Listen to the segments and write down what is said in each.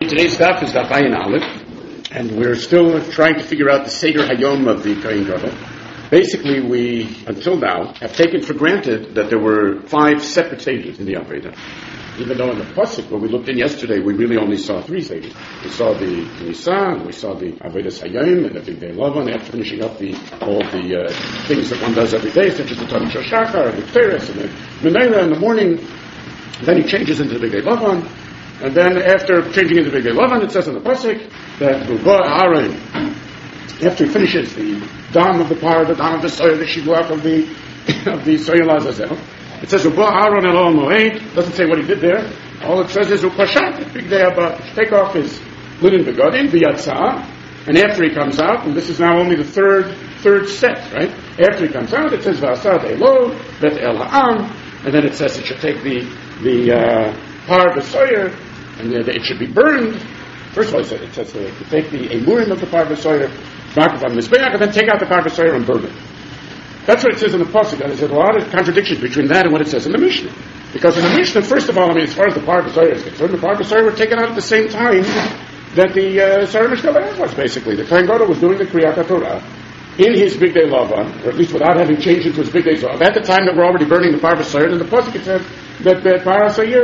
today's daf is daf Ayin Aleph, and we're still trying to figure out the Seder Hayom of the Kohen Gadol. Basically, we, until now, have taken for granted that there were 5 separate stages in the Avodah. Even though in the Pasuk, when we looked in yesterday, we really only saw 3 stages. We saw the Knisa, and we saw the Avodah Hayom, and the Big Day Lavan, after finishing up all the things that one does every day, such as the Tanit Shachar, and the Teres, and the Menorah in the morning. Then he changes into the Big Day Lavan. And then after changing into Big Day Lavan, it says in the Pasuk that Aaron, after he finishes the dam of the par, the dam of the soil, the shiguach of the soil azazel, it says Aaron el Moed. Doesn't say what he did there. All it says is Upashat, Big Day Abba, take off his linen begodim, v'yatsa, and after he comes out, and this is now only the third set, right? After he comes out, it says V'asad Elo, Bet El Ha'am, and then it says it should take the par v'soyer, and it should be burned. First of all, it says to take the emurim of the par v'soyer, back from the mizbeach, and then take out the par v'soyer and burn it. That's what it says in the pasuk. And there's a lot of contradictions between that and what it says in the Mishnah. Because in the Mishnah, first of all, as far as the par v'soyer is concerned, the par v'soyer were taken out at the same time that the Sarah Mishkabah was, basically. The Kohen Gadol was doing the Kriyat HaTorah in his Big Day Lavan, or at least without having changed into his Big Day Zav. At the time that we're already burning the par v'soyer, and the pasuk it says that the par v'soyer,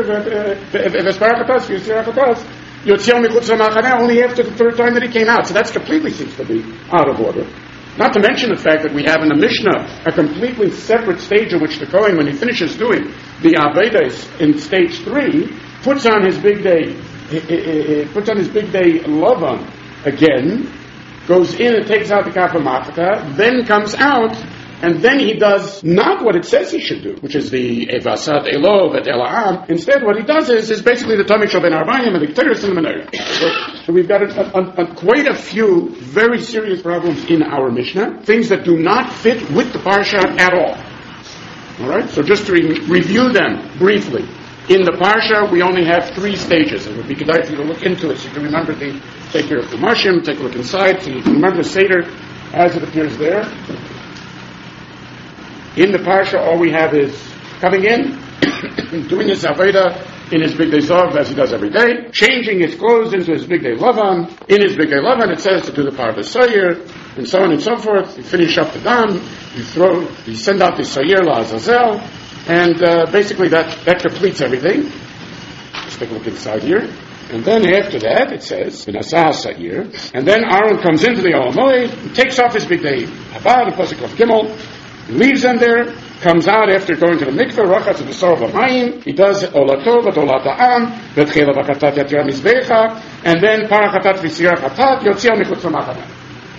only after the third time that he came out. So that completely seems to be out of order. Not to mention the fact that we have in the Mishnah a completely separate stage in which the Kohen, when he finishes doing the Avedas in stage 3, puts on his Big Day Lavan again, goes in and takes out the Kafa Machata, then comes out, and then he does not what it says he should do, which is the Evasat Elo Vet Ela'am. Instead, what he does is basically the Tamid Shel Ben Arbayim and the Keteris and the Menorah. So we've got quite a few very serious problems in our Mishnah, things that do not fit with the Parsha at all. All right? So just to review them briefly. In the Parsha, we only have 3 stages. It would be good for you to look into it so you can remember take care of the Mashim, take a look inside, so you can remember the Seder as it appears there. In the Parsha, all we have is coming in, doing his Avodah in his Big Day Zav as he does every day, changing his clothes into his Big Day Lavan. In his Big Day Lavan, it says to do the Par v'Soyer, and so on and so forth. You finish up the dam, you send out the Soyer la'azazel, and basically that completes everything. Let's take a look inside here. And then after that, it says, V'nasah Sa'ir, and then Aaron comes into the Ohel Moed, takes off his Big Day Haba, the Pasuk of Gimel, leaves them there, comes out after going to the mikveh, rachatz v'sor v'mayim, he does olato v'olat ha'am, v'tchela v'chatat yatira mizbecha, and then parachatat v'sirah chatat, yotzia michutz ha'machana.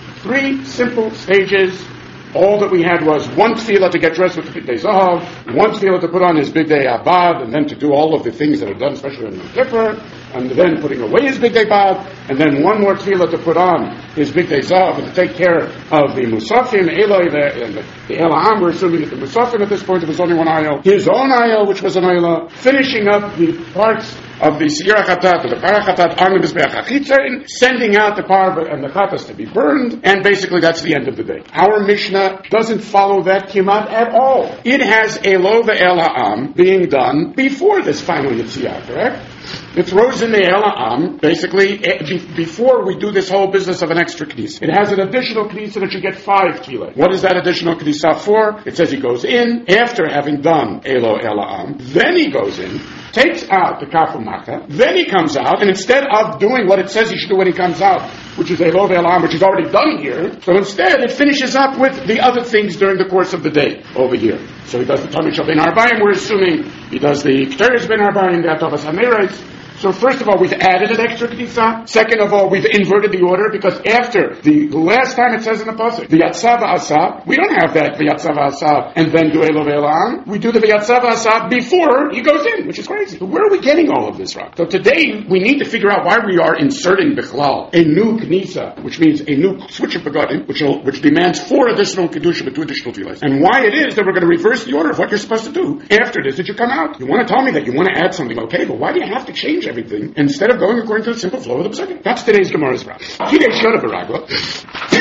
3 simple stages. All that we had was one tefillah to get dressed with the Big Day Zahav, one tefillah to put on his Big Day Abad, and then to do all of the things that are done, especially in Yom Kippur, and then putting away his Big Day Bad, and then one more tefillah to put on his Big Day Zahav, and to take care of the Musafim, Eloi, the Ela'am. We're assuming that the Musafim at this point, there was only one ayah, his own ayah, which was an ayah, finishing up the parts of the Siyar Chatat, or the Parachatat, on the Mizbeach HaChitzain, sending out the Par and the Chatas to be burned, and basically that's the end of the day. Our Mishnah doesn't follow that Kimat at all. It has Elo Ve'el Ha'am being done before this final Yitziyah, correct? It throws in the Ela'am, basically, before we do this whole business of an extra Knisa. It has an additional Knisa that should get 5 kilos. What is that additional Knisa for? It says he goes in, after having done Elo Ela'am, then he goes in, takes out the Kafu Maka, then he comes out, and instead of doing what it says he should do when he comes out, which is Elo Ve'elam, which is already done here, so instead it finishes up with the other things during the course of the day over here. So he does the Tamid Shel Ben Arbayim, we're assuming he does the Keteris Ben Arbayim, the Atavas HaMeretz. So first of all, we've added an extra Knisa. Second of all, we've inverted the order, because after the last time it says in the Pasuk, V'yatzav Asa, we don't have that V'yatzav Asa and then do Elo Ve'elam. We do the V'yatzav Asa before he goes in, which is crazy. So where are we getting all of this from? So today, we need to figure out why we are inserting Bichlal, a new Knisa, which means a new switch of Begadim, which demands 4 additional Kedusha with 2 additional Tefillas. And why it is that we're going to reverse the order of what you're supposed to do after this that you come out. You want to tell me that you want to add something, okay, but why do you have to change everything instead of going according to the simple flow of the Pesachim? That's today's Gemara's problem.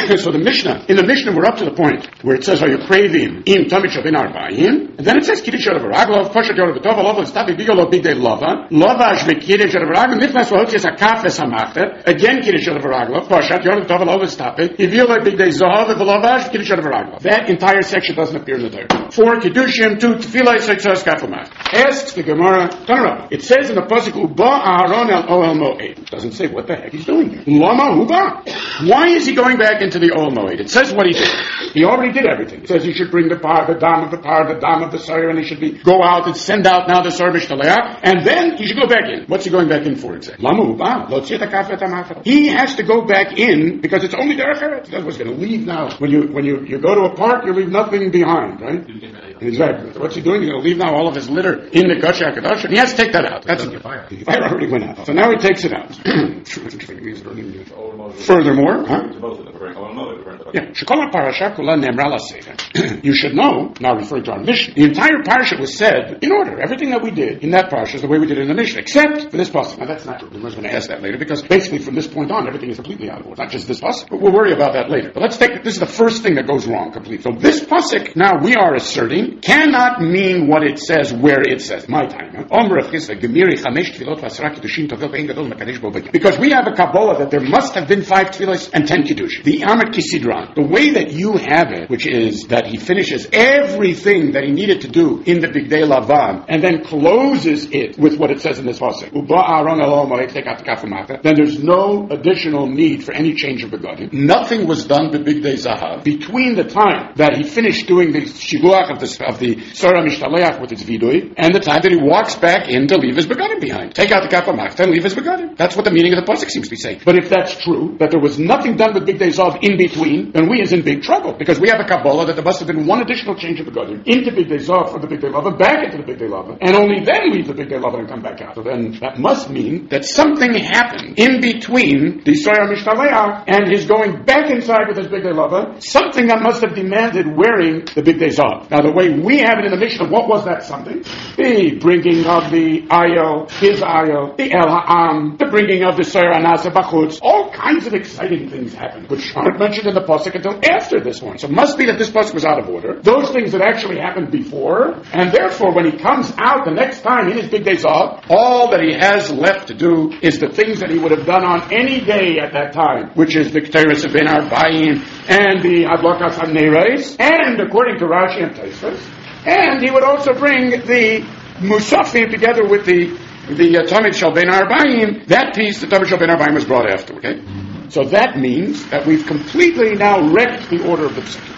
So in the Mishnah, we're up to the point where it says, "Are you craving in Tamid Shabin Arbaim?" And then it says, "Kiddush Yorav Raglov, Pashat Yorav Tov, Lova Stavi Bigolo Big Day Lova, Lova Shvik Kiddush Yorav Raglov, Nifnas Vahotis Akaf Esamachta." Again, Kiddush Yorav Raglov, Pashat Yorav Tov, Lova Stavi Yivilo Big Day Zahav, Lova Kiddush Yorav Raglov. That entire section doesn't appear in the Torah. 4 Kiddushim, 2 Tefillah, 6 Kafamach. Asks the Gemara, Tanra. It says in the pasuk, "Uba Aaron el Ohel Moed." It doesn't say what the heck he's doing here. Lama Uba. Why is he going back into the Ohel Moed? It says what he did. He already did everything. It says he should bring the dam of the dam of the Sire, and he should go out and send out now the Sar Mishtaleach, and then he should go back in. What's he going back in for exactly? Lama Uba. He has to go back in because it's only Derech Eretz. That's what's going to leave now. When you go to a park, you leave nothing behind, right? Exactly. So what's he doing? He's going to leave now all of his litter in the Gacha HaKadosh, and he has to take that out. That's the fire. The fire already went out. So now he takes it out. Furthermore, you should know, now referring to our Mishnah, the entire parsha was said in order. Everything that we did in that parsha is the way we did it in the Mishnah, except for this pasuk. Now that's not true. We're going to ask that later, because basically from this point on, everything is completely out of order. Not just this pasuk, but we'll worry about that later. But let's take, this is the first thing that goes wrong completely. So this pasuk, now we are asserting, cannot mean what it says where it says. My time. Because we have a Kabbalah that there must have been 5 tefillos and 10 kiddush. The Amet Kisidran, the way that you have it, which is that he finishes everything that he needed to do in the Bigdei Lavan, and then closes it with what it says in this pasuk. Then there's no additional need for any change of begadim. Nothing was done to Bigdei Zahav between the time that he finished doing the shiluach of the Sarah Mishtaleach with its vidui, and the time that he walks back in to leave his begadim behind. Take out the kapamachta and leave his begadim. That's what the meaning of the pasuk seems to be saying. But if that's true, that there was nothing done with Bigdei Zahav in between, then we is in big trouble, because we have a Kabbalah that there must have been one additional change of begadim into Bigdei Zahav from the Bigdei Lava back into the Bigdei Lava, and only then leave the Bigdei Lava and come back out. So then that must mean that something happened in between the Sarah Mishtaleach and his going back inside with his Bigdei Lava, something that must have demanded wearing the Bigdei Zahav. Now the way we have it in the Mishnah, what was that something? The bringing of the ayel, his ayel, the El Ha'am, the bringing of the Sarah Nasa Bachutz, all kinds of exciting things happened, which aren't mentioned in the pasuk until after this one. So it must be that this pasuk was out of order. Those things that actually happened before, and therefore when he comes out the next time in his Bigdei Zahav, all that he has left to do is the things that he would have done on any day at that time, which is the Ketores of Ben Arbaim and the Adlakas HaNeres, and according to Rashi and Tosfos, and he would also bring the Musafim together with the Tamid Shel Ben Arbaim. That piece, the Tamid Shel Ben Arbaim, was brought after. Okay, so that means that we've completely now wrecked the order of the psukim.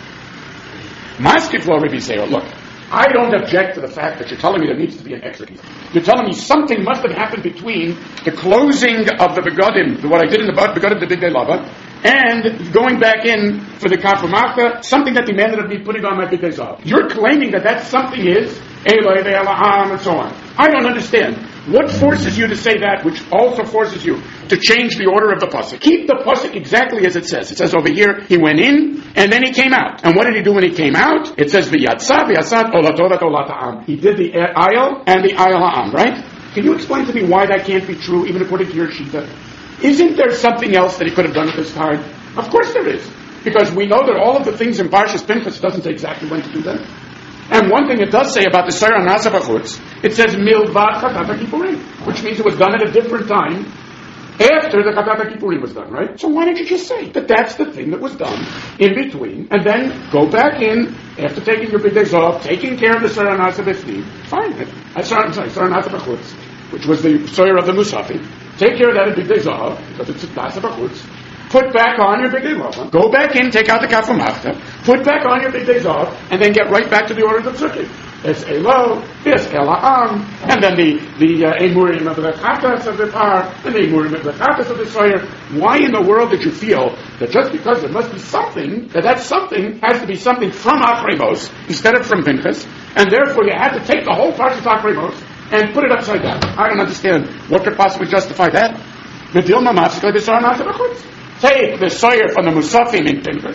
Maskif will already say, "Oh, look, I don't object to the fact that you're telling me there needs to be an exegesis. You're telling me something must have happened between the closing of the begadim, what I did in the begadim, the Bigdei Lava, and going back in for the Kafamachta, something that demanded of me putting on my Bigdei Zahav. You're claiming that something is Eloi ve'elaham and so on. I don't understand. What forces you to say that, which also forces you to change the order of the pasuk? Keep the pasuk exactly as it says. It says over here, he went in, and then he came out. And what did he do when he came out? It says, v'yatzah olatovat olat ha'am. He did the ayel and the ayel ha'am, right? Can you explain to me why that can't be true, even according to your shita? Isn't there something else that he could have done at this time? Of course there is. Because we know that all of the things in Parshas Pinchas doesn't say exactly when to do them. And one thing it does say about the Sarah Nasa Bachutz, it says Milvad Chatat HaKippurim, which means it was done at a different time after the Chatat HaKippurim was done, right? So why don't you just say that that's the thing that was done in between, and then go back in after taking your Bigdei Zahav, taking care of the Sarah Nasa B'Sni, fine. Sarah Nasa Bachutz, which was the Sarah of the Musafim. Take care of that in Bigdei Zahav, because it's Nasa Bachutz. Put back on your Bigdei Lava, go back in, take out the Kafamachta, put back on your Bigdei Zahav, and then get right back to the order of the Psukim. Es Elo, Es El Ha'am, and then the Emurim of the Chatas of the Par, and the Emurim of the Chatas of the Soyer. Why in the world did you feel that just because there must be something, that something has to be something from Achremos instead of from Pinchas, and therefore you had to take the whole Parshas Achremos and put it upside down? I don't understand what could possibly justify that. Take the Soyer from the Musafim in Pinchas,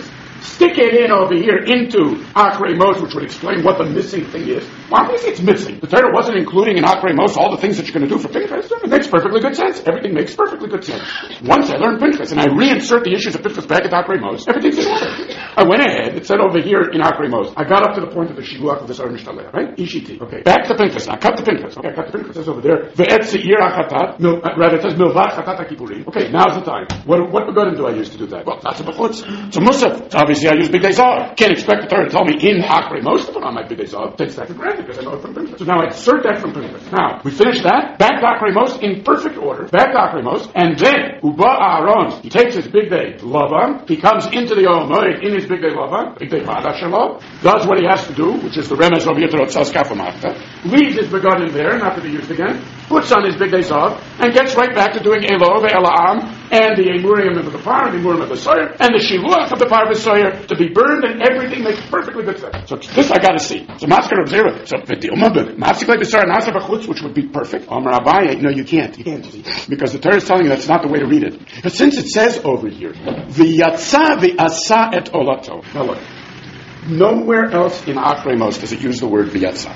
stick it in over here into Achrei Mos, which would explain what the missing thing is. Why do you say it's missing? The Torah wasn't including in Achrei Mos all the things that you're going to do for Pinchas. It makes perfectly good sense. Everything makes perfectly good sense. Once I learned Pinchas and I reinsert the issues of Pinchas back at Achrei Mos, everything's in order. I went ahead, it said over here in Achrei Mos, I got up to the point of the Shiluach of the Sar Mishtaleh, right? Ishiti. Okay. Back to Pinchas. Now cut to Pinchas. Okay, cut to Pinchas. It says over there, Ve'et Se'ir HaChatat, rather it says Milvat Chatat HaKippurim. Okay, now's the time. What begotten do I use to do that? Well, that's a bechutz. It's a musaf. So obviously I use Big Day Zah. Can't expect the Torah to tell me in Achrei Mos to put on my Big Day Zah. Takes that for granted because I know it from Pinchas. So now I insert that from Pinchas. Now, we finish that. Back to Achrei Mos in perfect order. Back to Achrei Mos. And then, Uba Aaron, he takes his Big Day Lavan. He comes into the Ohel Moed in his Big Day Lavan. Big Day Vada Shalom. Does what he has to do, which is the Remez of Yitrot Tzaz Kafamachta. Leaves his begotten there, not to be used again. Puts on his Big Day Zav. And gets right back to doing Elo Ve'ela'am. And the Emurim of the Par, the Emurim of the Sawyer. And the Shiluach of the Par of the Sawyer. To be burned and everything makes perfectly good sense. So this I gotta see. So Maskar of Zera. So which would be perfect. Amar Abaye, no, you can't. You can't see. Because the Torah is telling you that's not the way to read it. But since it says over here, V'yatsa v'asa et olato. Now look, nowhere else in Achrei Mos does it use the word V'yatsa.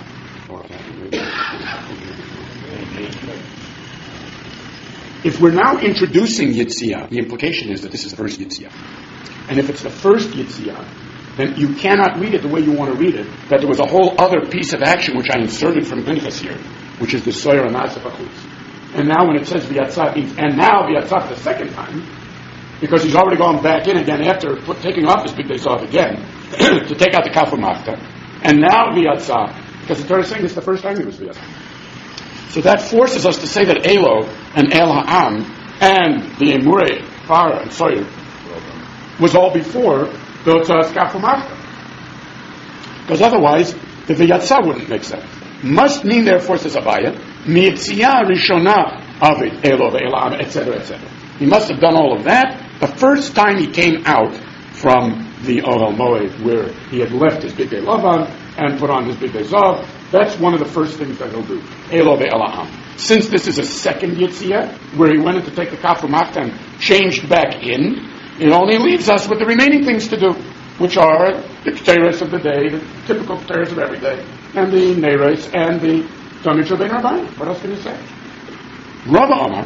If we're now introducing Yitziyah, the implication is that this is the first Yitziyah. And if it's the first Yitziyah, then you cannot read it the way you want to read it, that there was a whole other piece of action which I inserted from Pinchas here, which is the Soyer and Asaf Achutz. And now when it says V'yatzah, and now V'yatzah the second time, because he's already gone back in again after taking off his Big Day Zav again, to take out the Kafamachta, and now V'yatzah, because the Torah is saying this is the first time he was V'yatzah. So that forces us to say that Elo and El Ha'am and the Emurei, Farah, and Soyer was all before the Tzaz Kafamachta. Because otherwise, the V'yatzah wouldn't make sense. Must mean, therefore, says Abaye, Mi'yitziyah Rishonah Avid Elo Ve'el Ha'am, etc., etc. He must have done all of that the first time he came out from the Ohel Moed, where he had left his Big Day Lavan and put on his Big Day Zav. That's one of the first things that he'll do. Elo Ve'el Ha'am. Since this is a second Yitziyah, where he went in to take the Kafamachta and changed back in, it only leaves us with the remaining things to do, which are the Ketores of the day, the typical Ketores of every day, and the Neres, and the Tamid Shel Ben Rabbayim. What else can you say? Rava,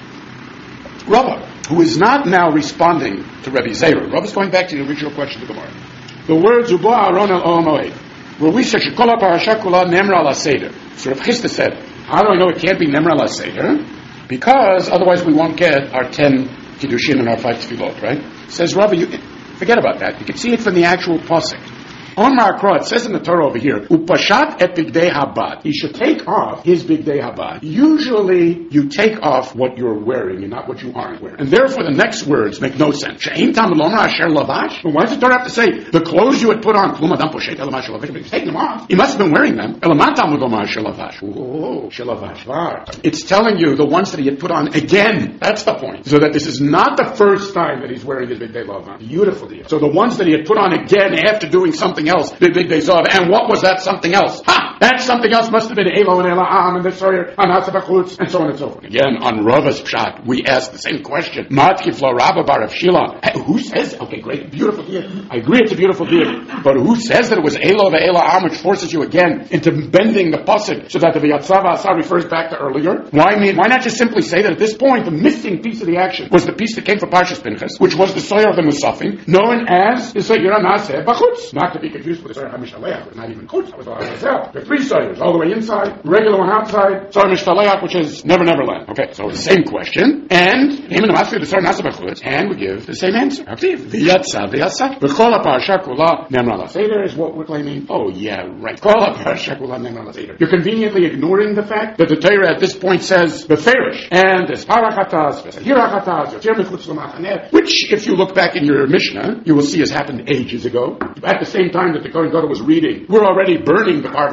who is not now responding to Rebbe Zera. Rava's going back to the original question to Gemara. The words Ubo Aaron El Ohel Moed, where we say Shekola Parasha Kula Nemra La Seder. So Rav Chisda said, how do I know it can't be Nemra La Seder? Because otherwise we won't get our 10 Kiddushin and our 5 Tefillot, right? Says Rava, forget about that. You can see it from the actual pasuk. On Ma'akra, it says in the Torah over here, Upashat et Bigdei Habad. He should take off his Bigdei Habad. Usually, you take off what you're wearing and not what you aren't wearing. And therefore, the next words make no sense. She'ein tam lomar asher lavash. Well, why does the Torah have to say, the clothes you had put on, Klum adam poshet elamash lavash, but he's taking them off. He must have been wearing them. Elamat tam lomar asher lavash. Oh, shelavash var. It's telling you the ones that he had put on again. That's the point. So that this is not the first time that he's wearing his Bigdei Lavan. Beautiful deal. So the ones that he had put on again after doing something else, the Big Day Zav. And what was that something else? That something else must have been Elo and Ela'am and the Sawyer and Asaf Achutz and so on and so forth. Again, on Rava's Pshat, we ask the same question. Matkif lo Rabba bar of Shila. Who says? Okay, great, beautiful deal. I agree, it's a beautiful deal. But who says that it was Elo and Ela'am, which forces you again into bending the pasuk so that the V'yatzav Asa refers back to earlier? Why not just simply say that at this point the missing piece of the action was the piece that came from Parshas Pinchas, which was the Sawyer of the Musafim, known as the Sawyer Naseh Bachutz, not to be confused with the Sawyer HaMishaleach, was not even Chutz, that was all myself. There are 3 Sawyers, all the way inside, regular one outside, Sawyer Mishaleach, which is Never Never Land. Okay, so the same question, and Haman Amaskir the Sawyer Naseh Bachutz, and we give the same answer. V'yatza v'yatza. V'chol ha'parasha kula nemra l'seder is what we're claiming. Oh yeah, right. Kol ha'parasha kula nemra l'seder. You're conveniently ignoring the fact that the Torah at this point says the Ferish and the Sparachatas, the Sahirachatas, which, if you look back in your Mishnah, you will see has happened ages ago. At the same time that the Kohen Gadol was reading, we're already burning the Parvas Soyer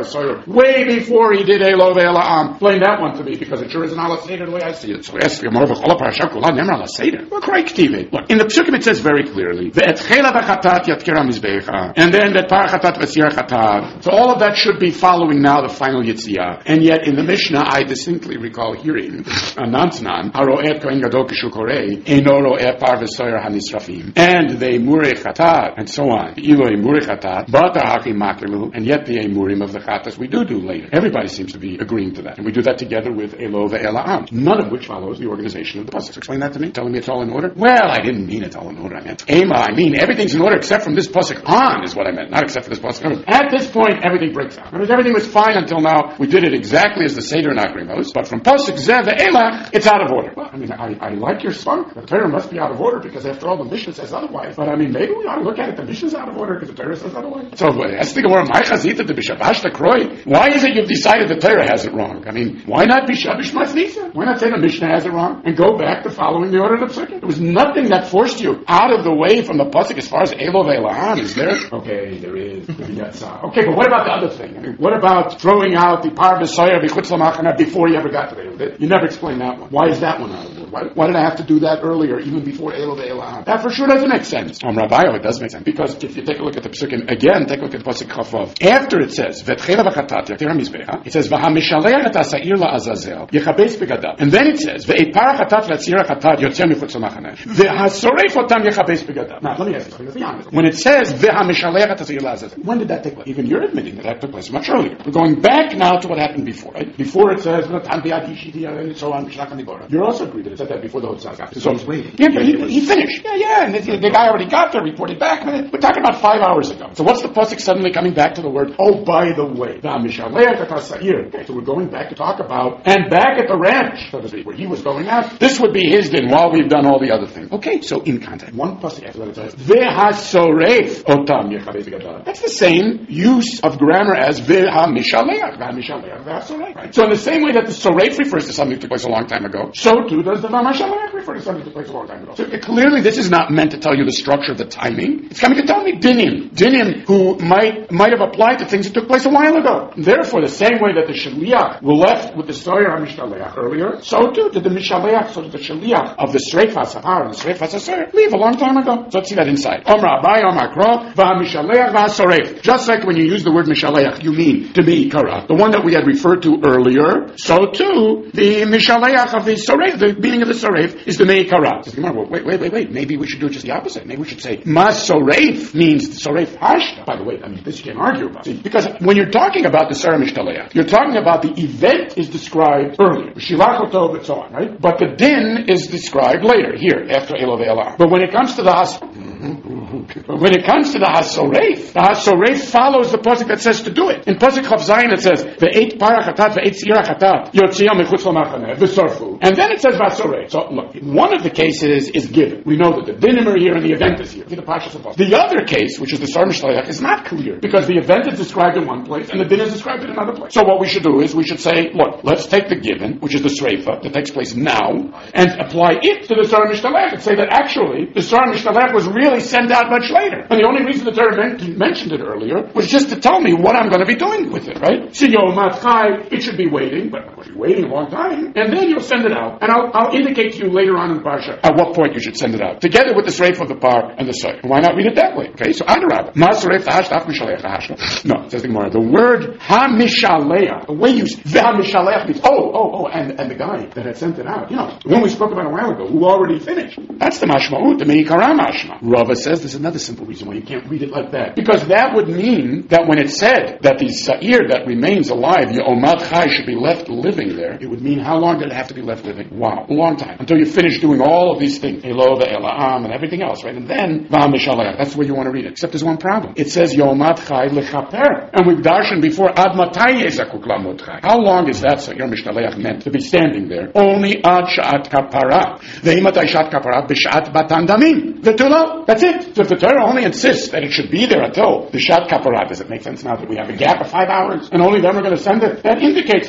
way before he did Elo ve'ela'am. Explain that one to me, because it sure isn't ala seder the way I see it. So ask Gemara v'chol parasha kula nemer ala seder. Look, right, K'tivit. Look, in the Psukim it says very clearly, ve'et chela v'chatat yatkira mizbecha, and then ve'et parachatat v'sir chatat. So all of that should be following now the final Yitziyah. And yet in the Mishnah, I distinctly recall hearing Nantznan, haro'et kohen gadol kishu korei, eno ro'eh par v'soyer hanisrafim, and the emurei chatat, and so on. Ilo emurei chatat, bata haki makilu, and yet the emurim of the chatas we do later. Everybody seems to be agreeing to that. And we do that together with Elo ve'ela'am, none of which follows the organization of the pasuk. Explain that to me, telling me it's all in order? Well, I didn't mean it's all in order. I meant Ema, I mean everything's in order except from this pasuk on is what I meant, not except for this pasuk on. At this point, everything breaks down. Because everything was fine until now. We did it exactly as the Seder and Akrimos, but from pasuk Zeh ve'elach, it's out of order. Well, I mean, I like your spunk. The Torah must be out of order because after all, the Mishnah says otherwise. But I mean, maybe we ought to look at it. The Mishnah's out of order because the Torah says otherwise. So, that's the Gemara. My chazita to b'shabash kroi. Why is it you've decided the Torah has it wrong? I mean, why not be shabish masnisa? Why not say the Mishnah has it wrong and go back to following the order of the Psukim? There was nothing that forced you out of the way from the pasuk as far as Elo ve'ela'am. Is there? Okay, there is. Okay, but what about the other thing? I mean, what about throwing out the par v'soyer v'chutz l'machana before you ever got to there? You never explained that one. Why is that one out of order? Why did I have to do that earlier, even before Elo ve'ela'am? That for sure doesn't make sense. Rabbi, it does make sense. Because if you take a look at the Psukim again, take a look at the pasuk Chavav. After it says, v'tchela v'chatat yaktira mizbecha, it says, v'hamishalech et ha'sa'ir la'azazel, yechabes begadav. And then it says, v'eit par ha'chatat v'tzir ha'chatat yotzeh michutz l'machana, v'hasoref otam yechabes begadav. Now, let me ask you, let's be honest. When it says, v'hamishalech et ha'sa'ir la'azazel, when did that take place? Even you're admitting that took place much earlier. We're going back now to what happened before, right? Before it says, and so on, you're also agreed that it said that before the Hotzah got there. So he's waiting. Yeah, but he finished. Yeah, and the guy already got there, reported back. We're talking about 5 hours ago. So what's the pasuk suddenly coming back to the word, oh, by the way, okay, so we're going back to talk about, and back at the ranch, so to speak, where he was going out, this would be his din while we've done all the other things. Okay, so in context, one pasuk after that it says, Ve'hasoref otam yechabes begadal. That's the same use of grammar as ve'hamishaleach, ve'hasoref, right? So in the same way that the soref refers to something that took place a long time ago, so too does the v'hamishaleach refer to something that took place a long time ago. So clearly this is not meant to tell you the structure of the timing. It's coming to tell me dinim who might have applied to things that took place a while ago. Therefore, the same way that the shaliach were left with the soyer HaMishaleach earlier, so too did the Mishaleach, so did the shaliach of the Sreif HaSahar and the Sreif HaSaser leave a long time ago. So let's see that inside. Omra Abai, Omra Kro, VaMishaleach VaSoref. Just like when you use the word Mishaleach, you mean to be Kara, the one that we had referred to earlier, so too the Mishaleach of the Soref, the meaning of the Soref is the Mei Kara. Wait, maybe we should do just the opposite. Maybe we should say Masoref means Soref Hashta. By the way, I mean, this you can't argue about. See, because when you're talking about the Sarah Mishtaleach, you're talking about the event is described earlier, Shilach Otov and so on, right? But the din is described later, here, after Elo ve'ela'am. But when it comes to the Hasoref follows the pasuk that says to do it. In pasuk Chav Zayin it says, Ve'eit parachatat ve'eit tzira chatat yotziyah mechutz l'machaneh v'sorfu. And then it says Vasoref. So look, one of the cases is given. We know that the dinim are here and the event is here. The other case, which is the Sarah Mishtaleach, is not clear because the event is described in one place and the din is described in another place. So what we should do is we should say, look, let's take the given, which is the Sreifa that takes place now, and apply it to the Sarah Mishtaleach and say that actually the Sarah Mishtaleach was really sent out much later. And the only reason the Torah mentioned it earlier was just to tell me what I'm going to be doing with it, right? So it should be waiting, but we'll be waiting a long time, and then you'll send it out. And I'll indicate to you later on in the Parsha at what point you should send it out, together with the Sreifa of the Par and the Soy. Why not read it that way? Okay, so Adarab. No, it says the Gemara. The word HaMishaleach, the way you HaMishaleach means and the guy that had sent it out. You know, the one we spoke about a while ago, who already finished. That's the mashma'ut, the meikara mashma. Rava says there's another simple reason why you can't read it like that. Because that would mean that when it said that the sa'ir that remains alive, Yomad Chai, should be left living there, it would mean how long did it have to be left living? Wow, a long time. Until you finish doing all of these things. Elo ve'ela'am and everything else, right? And then VaMishaleach. That's the way you want to read it. Except there's one problem. It says Yomad Chai lechaper. And we've darshan before Ad Matai Yezakuk Lamot Chai. How long is that Sa'ir Mishtaleach meant to be standing there? Only Ad Sha'at Kapara. Ve'imatai Sha'at Kapara b'Sha'at Batan Damim. V'tulo. That's it. So if the Torah only insists that it should be there until the Sha'at Kapara, does it make sense now that we have a gap of 5 hours and only then we're going to send it? That indicates that, okay,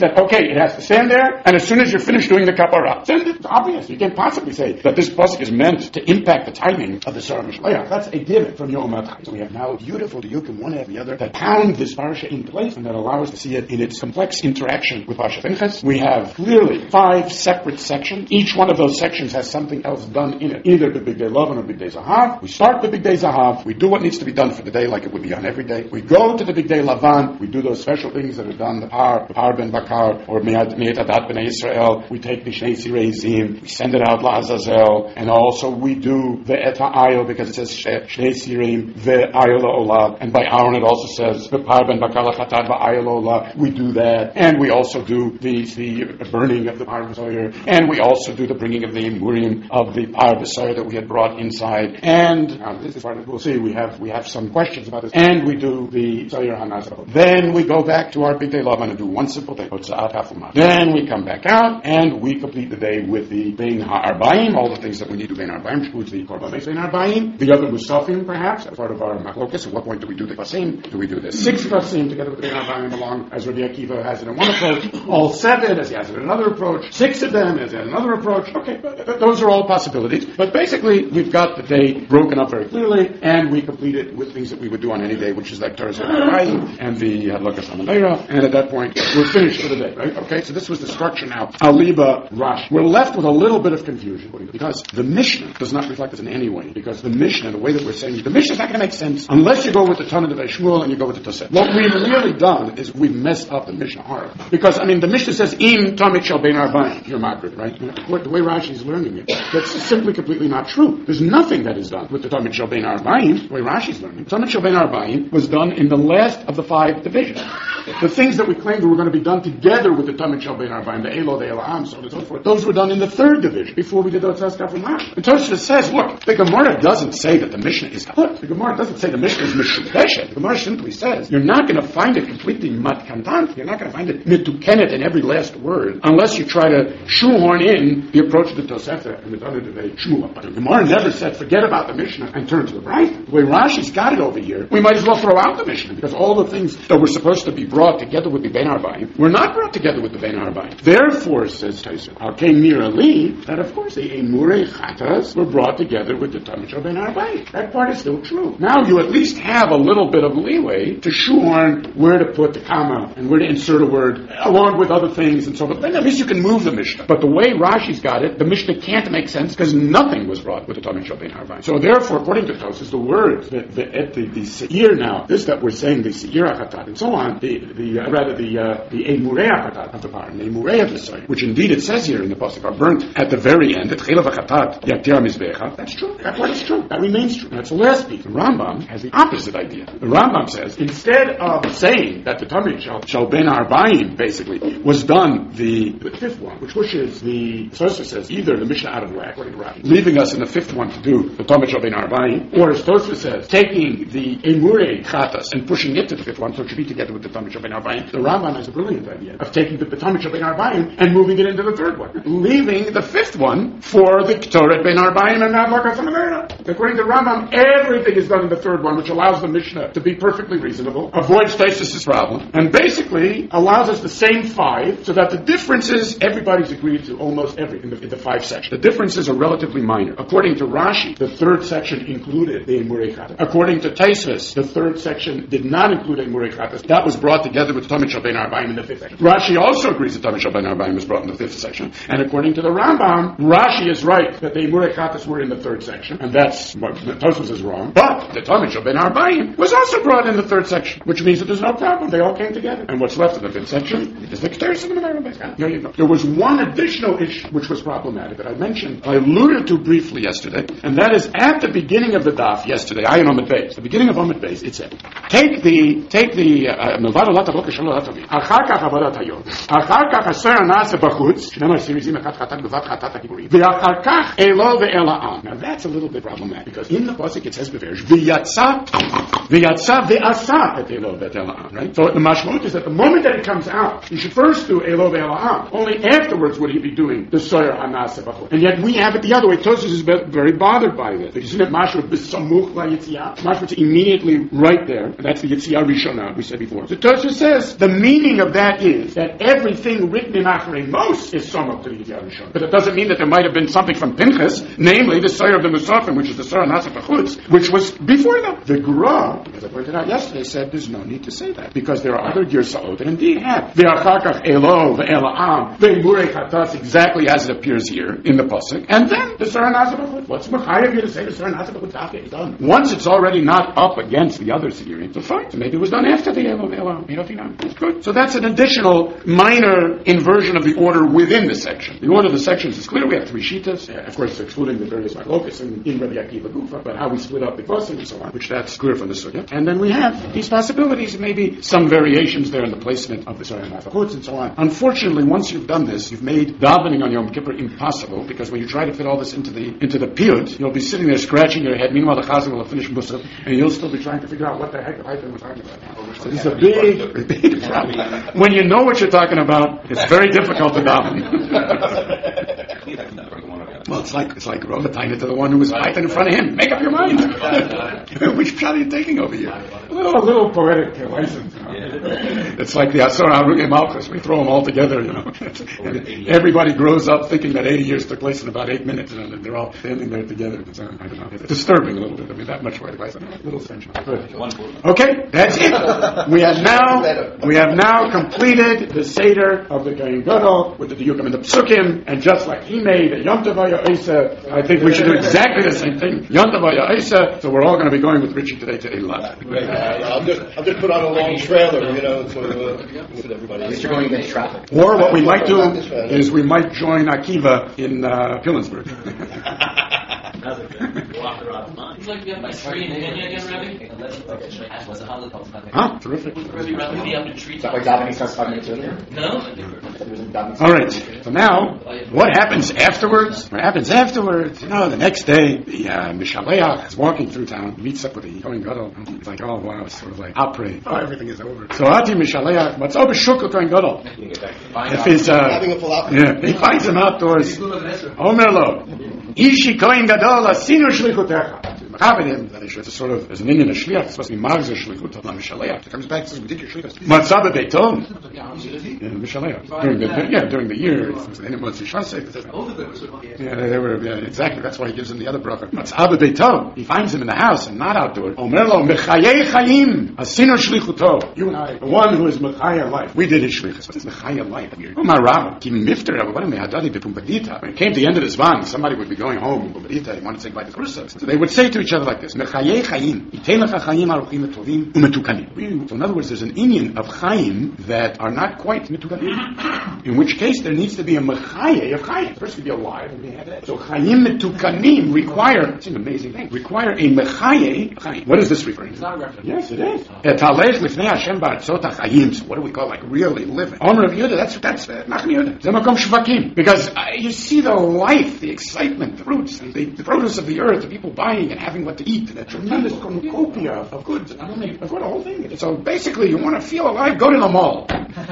it has to stand there, and as soon as you're finished doing the kapara, then it's obvious. You can't possibly say that this pasuk is meant to impact the timing of the Sarah Mishleach. That's a given from Yom HaTchai. So we have now beautiful diukim, one after the other, that pound this parsha in place and that allow us to see it in its complex interaction with Parsha Pinchas. We have clearly 5 separate sections. Each one of those sections has something else done in it, either the Big Day Lavan or Big Day Zahav. We start the Big Day Zahav. We do what needs to be done for the day like it would be done every day. We go to the Big Day Lavan. We do those special things that are done, the Par Ben Bakar, or Me'at Adat B'nai Yisrael. We take the Shnei Sirei Zim. We send it out La'azazel. And also we do the Eta Ayo, because it says Shnei Sirim, the Ayo La'olah. And by Aaron it also says the Par Ben Bakar L'Chatad Ba'ayo La'olah. We do that. And we also do the burning of the Par V'Soyer. And we also do the bringing of the Emurim of the Par V'Soyer that we had brought inside. And this is part of, we'll see, we have some questions about this. And we do the Soyer HaNazar. Then we go back to our Big Day Lavan and do one simple thing. Then we come back out and we complete the day with the Bein HaArbaim, all the things that we need to Bein HaArbaim, which includes the Korban Bein HaArbaim, the other Musafim perhaps, as part of our Machlokas. At what point do we do the Kvasim? Do we do the 6 Kvasim together with the Bein HaArbaim along, as Rabbi Akiva has it in one approach, all 7 as he has it in another approach, 6 of them as he has another approach? Okay, those are all possibilities. But basically, we've got the day broken up very clearly, and we complete it with things that we would do on any day, which is like Thursday and the Lakas HaMaleira, and at that point, we're finished for the day, right? Okay, so this was the structure now. Aliba Rash. We're left with a little bit of confusion, because the Mishnah does not reflect this in any way, because the Mishnah, the way that we're saying, the Mishnah is not going to make sense unless you go with the Tanna of Shmuel and you go with the Tosef. What we've really done is we've messed up the Mishnah hard. Because, the Mishnah says, Im Tamik Shal Bein Arbaim, you're Margaret, right? The way Rashi is learning it, that's simply completely not true. There's nothing that is done with the Tamik Shal Bein Arbaim, the way Rashi is learning. Tamik Shal Bein Arbaim was done in the last of the 5 divisions. The things that we claimed were going to be done together with the Tamik Shal Bein Arbaim, the Elo, the Elam, so on and so forth, those were done in the 3rd division, before we did the Otzas Kafumah. The Tosha says, look, the Gemara doesn't say that the Mishnah is kaput. The Gemara doesn't say the Mishnah is mishudeshet. The Gemara simply says, you're not going to find it completely matkantant. You're not going to find it mitukenet in every last word, unless you try to shoehorn in the approach of the Tosefta and the other debate, Shmuel. But the Gemara never said, forget about the Mishnah and turn to the right. The way Rashi's got it over here, we might as well throw out the Mishnah, because all the things that were supposed to be brought together with the Bein Arbaim were not brought together with the Bein Arbaim. Therefore, says Tyson, that of course the Emurei Chatas were brought together with the Tamik Shal Bein Arbaim. That part is still true. Now you at least have a little bit of leeway to shoehorn where to put the comma and where to insert a word along with other things and so forth. Then at least you can move the Mishnah. But the way Rashi's got it, the Mishnah can't make sense because nothing was brought with the Tamik Shal Bein Arbaim. So therefore, according to Tosfos, the words, the Seir now, this that we're saying, the Seir HaChatat and so on, the Emurei HaChatat of the Par, the Emurei of the Soyer, which indeed it says here in the Pasuk are burnt at the very end, that's true. That part is true. That remains true. That's the last piece. The Rambam has the opposite idea. The Rambam says, instead of saying that the Tamik Shal Bein Arbaim basically was done the 5th one, which pushes the Tosfos says either the Mishnah out of whack, according to Rashi, leaving us in the 5th one to do the Tamik Shal Bein Arbaim, or as Tosfos says, taking the Emurei Chatas and pushing it to the 5th one, so it should be together with the Tamik Shal Bein Arbaim. The Rambam has a brilliant idea of taking the Tamik Shal Bein Arbaim and moving it into the 3rd one, leaving the 5th one for the Ktoret Bein Arbaim and not Lakas HaMaleira. According to Rambam, everything is done in the 3rd one, which allows the Mishnah to be perfectly reasonable, avoids Tosfos' problem, and basically allows us the same 5, so that the differences, everybody's agreed to almost everything in the 5 sections. The differences are relatively minor. According to Rashi, the 3rd section included the Emurei Chatas. According to Tosfos, the 3rd section did not include Emurei Chatas. That was brought together with Tamik Shal Bein Arbaim in the 5th section. Rashi also agrees that Tamik Shal Bein Arbaim was brought in the 5th section. And according to the Rambam, Rashi is right that the Emurei Chatas were in the 3rd section, and that's what Tosfos is wrong. But the Tamik Shal Bein Arbaim was also brought in the 3rd section, which means that there's no problem. They all came together. And what's left of the 5th section is the Ketores and the Menorah. There you go. There was one additional issue which was problematic that I mentioned, I alluded to briefly yesterday, and that is at the beginning of the daf yesterday, Ayin Omid Beis, the beginning of Omid Beis, it said, take the Milvad Olat HaBokeh Shelo Hatavi, Achar Kach Avodat Hayom, Achar Kach Aser Na'aseh Bachutz, Shnei Sirizim Echat Chatat B'Vat Chatat HaKiburim, Ve'achar Kach Elo Ve'ela Am. Now that's a little bit problematic, because in the pasuk it says Beferish, V'yatsa Ve'asa Et Elo Ve'ela Am, right? So the mashmut is that the moment that it comes out, you should first do Elo Ve'ela Am. Only afterwards would he be doing the Soyer HaNa'aseh Bachutz. And yet we have it the other way. Tosfos is very bothered by this. Isn't it Mashmut B'Samuch LaYitziah? Mashmut immediately right there. That's the Yetziah Rishonah we said before. So Tosfos says the meaning of that is that everything written in Acharei Mos is summed to the Yetziah Rishonah. But it doesn't mean that there might have been something from Pinchas, namely the Siyar of the Musafim, which is the Siyar Nasaf HaChutz, which was before them. The Gra, as I pointed out yesterday, said there's no need to say that because there are other Girsaot that indeed have Ve'achakach Elo ve'ela'am ve'imurei chatas, exactly as it appears here in the pasuk, and then the Siyar Nasaf HaChutz. What's Mechayev here to say the Siyar Nasaf HaChutz is done? Once it's already not up against the other Sigirim, so fine. So maybe it was done after the Elo ve'ela'am. It's good. So that's an additional minor inversion of the order within the section. The order of the sections is clear. We have three shitas, of course, excluding the various machlokas in Rabbi Akiva Gufa, but how we split up the kosim and so on, which that's clear from the sugya. And then we have these possibilities, maybe some variations there in the placement of the Siyar Nasaf and so on. Unfortunately, once you've done this, you've made davening on Yom Kippur impossible, because when you try to fit all this into the piyut, you'll be sitting there scratching your head. Meanwhile, the chazan will have finished musaf, and you'll still be trying to figure out what the heck the Haifim was talking about. So this is a big problem. When you know what you're talking about, it's very difficult to daven. Well, it's like Rovatine to the one who was fighting in front of him. Make up your mind. Which shot are you taking over here? A little poetic license. It's like the Asor HaRugei Malchus. We throw them all together, And everybody grows up thinking that 80 years took place in about 8 minutes, and they're all standing there together. It's, I don't know. It's disturbing a little bit. I mean, that much poetic license. A little sensual. Good. Okay, that's it. We have now completed the Seder of the Kohen Gadol with the Diyukim and the Psukim, and just like he made a Yom Tov Ha'Isa, I think we should do exactly the same thing. Yom Tov Ha'Isa. So we're all going to be going with Richie today to Eilat. I'll just put on a long trailer, so everybody. At least you're going against traffic. Or what we might do is we might join Akiva in Pilansburg. It's like you have my screen again, Rabbi? Huh? Terrific. Is that why davening starts 5 minutes earlier? No? All right. So now, what happens afterwards? What happens afterwards? The next day, the Mishaleach is walking through town, meets up with the Kohen Gadol. It's like, oh wow, it's sort of like, après. Oh, everything is over. So Ati Mishaleach, what's over Shukl Kohen Gadol? If he's, he finds him outdoors. Omer lo, Ishi Kohen Gadol, Asinu Shlichutecha. It's a sort of, as an Indian, a shliach, it's supposed to be magzer shlichut of Mishaleach. It comes back and says, we did your shlichut. Matzah b'beitom. Mishaleach. During the year, they were, exactly, that's why he gives them the other bracha. Matzah b'beitom. He finds him in the house and not outdoors. Omer lo, mechayei chayim, asinu shlichuto. You and I, the one who is mechayei life. We did his shlichut. What is mechayei life? Omar Rav, ki mifter, what am I hadadi b'pumbadita? When it came to the end of the Zvan, somebody would be going home in Pumbadita, he wanted to say goodbye to Chrusa. So they would say to each other like this, Mechayei chayim, yitein lecha chayim aruchim etovim umetukanim. So in other words, there's an inyan of chayim that are not quite metukanim. In which case, there needs to be a mechayei of chayim. The person could be alive and be had that. So chayim metukanim require, it's an amazing thing, require a mechayei chayim. What is this referring to? It's not a reference. Yes, it is. Etalech lifnei Hashem ba'atzot hachayim. So what do we call like really living? Omer of Yehuda, that's Nachman Yehuda. Zemakom shvakim. Because you see the life, the excitement, the fruits, the produce of the earth, the people buying and having what to eat, and a tremendous cornucopia of goods. I've got a whole thing. So basically, you want to feel alive, go to the mall.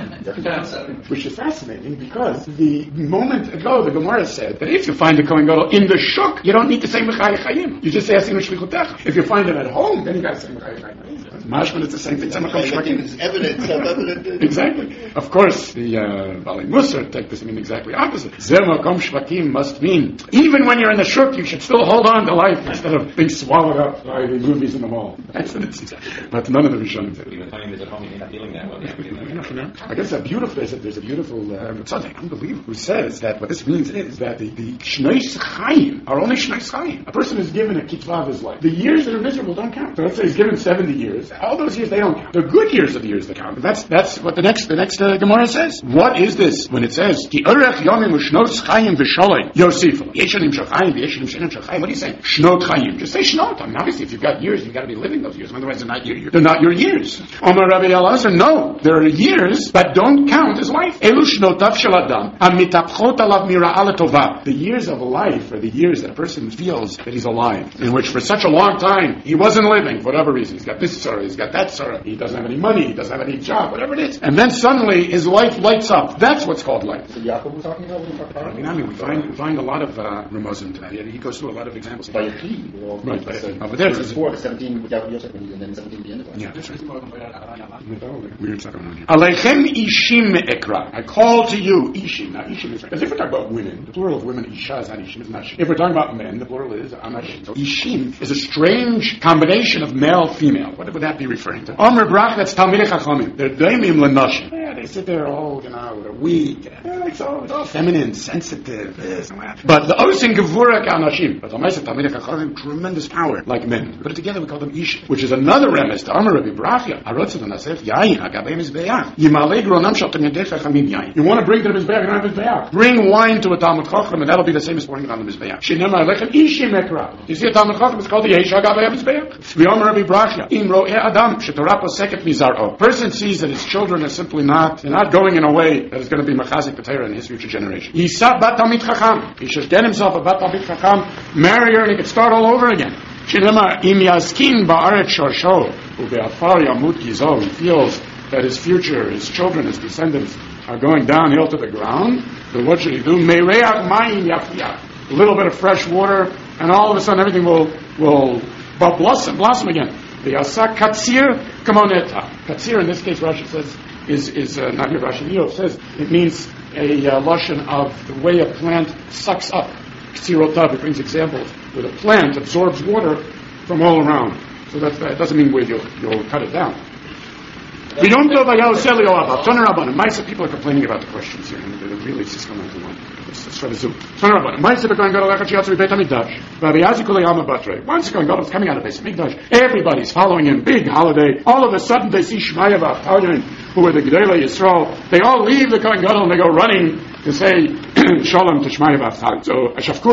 Which is fascinating because the moment ago, the Gemara said that if you find the Kohen Gadol in the shuk, you don't need to say Mechayei chayim. You just say Asinu shlichutecha. If you find him at home, then you got to say Mechayei chayim. Mashman, it's the same thing. It's evident. Exactly. Of course, the Bali Musar take this mean exactly opposite. Zemakom shvakim must mean even when you're in the shuk, you should still hold on to life instead of being swallowed up by the movies in the mall. That's what it's exactly. But none of the Rishonim did. Even finding that at home, you're not feeling that well. I guess there's a beautiful something unbelievable who says that what this means is that the shneis chayim are only shneis chayim. A person is given a kitzvah of his life. The years that are miserable don't count. So let's say he's given 70 years. All those years they don't count. The good years are the years that count. That's what the next Gemara says. What is this when it says ki orech yomim u'shnos chayim v'sholoi yosifu yeshanim shachayim v'yeshanim shenim shachayim? What do you say? Shnot chayim. Just say shnot. I mean, obviously, if you've got years, you've got to be living those years. Otherwise, they're not your years. Omar Rabbi Elazar, no, there are years that don't count as life. Elu shnotav shel adam amitapchot alav mira'ah letova. The years of life are the years that a person feels that he's alive, in which for such a long time he wasn't living for whatever reason. He's got this sorrow, he's got that tzara, he doesn't have any money, he doesn't have any job, whatever it is. And then suddenly his life lights up. That's what's called life. So Yaakov was talking about We find a lot of Ramazim to that. He goes through a lot of examples. by a key. Right, over there. Verse 4, 17 without Yosef, and then 17 at the end of it. Yeah, that's right. Weird stuff going on here. Alechem ishim ekra. I call to you, ishim. Now, ishim is right. As if we're talking about women, the plural of women, isha is not ishim, it's not shim. If we're talking about men, the plural is anashim. So ishim is a strange combination of male, female. What would that be referring to? Omer brach, that's Talmidei Chachamim. They're daimim lenashim. Yeah, they sit there, they're weak. It's all feminine, sensitive, this and that. But the osin gevura k'anashim. But the Maaseh Talmidei Chachamim, tremendous power, like men. Put it together, we call them ish, which is another remes to Omer Rabbi Brachia. Harotzah v'nasef yayin hagabei mizbeach. Yimalei gronam shel Talmidei Chachamim yayin. You want to bring to the mizbeach, you don't have mizbeach. Bring wine to a Talmud Chacham, and that'll be the same as pouring it on the mizbeach. Shenema alechem ishim ekra. You see a Talmud Chacham, it's called the yesh hagabei mizbeach. V'yomer Rabbi Brachia. Im ro'eh adam shetorah poseket mizar'o. Person sees that his children are simply they're not going in a way that is going to be machazik b'Torah in his future generation. Yisa bat Talmid Chacham. He should get himself a bat Talmid Chacham, marry her, and he could start all over again. Shenema im yaskin ba'aret shorsho ube'afar yamut gizo. He feels that his future, his children, his descendants are going downhill to the ground. Then what should he do? Meireach mayim yafiyah. A little bit of fresh water, and all of a sudden everything will blossom again. The Asa Katsir Kamoneta. Katsir in this case, Rashi says, is not here, Rashi Yov says, it means a lashon of the way a plant sucks up. Katsirotav, it brings examples where the plant absorbs water from all around. So that doesn't mean where you'll cut it down. People are complaining about the questions here, and they're really just going to one. Let's try to zoom. Once the Kohen Gadol is coming out of Beis Hamikdash, everybody's following him, big holiday. All of a sudden they see Shmaya v'Avtalyon, who are the Gedolei Yisrael. They all leave the Kohen Gadol and they go running to say Shalom to Shmaya v'Avtalyon. So